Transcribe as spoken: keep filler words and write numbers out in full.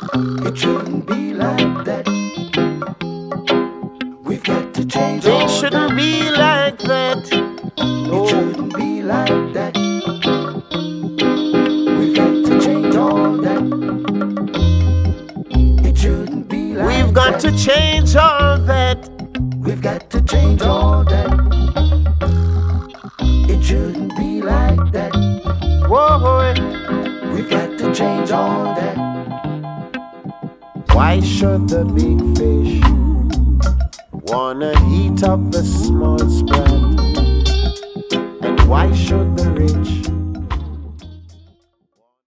It shouldn't be like that. We've got to change all It shouldn't that. be like that. No. It shouldn't be like that. We've got to change all that. It shouldn't be like that. We've got to change all that. We've got to change all that. It shouldn't be like that. Whoa, boy. We've got to change all that. Why should the big fish wanna eat up the small spread? And why should the rich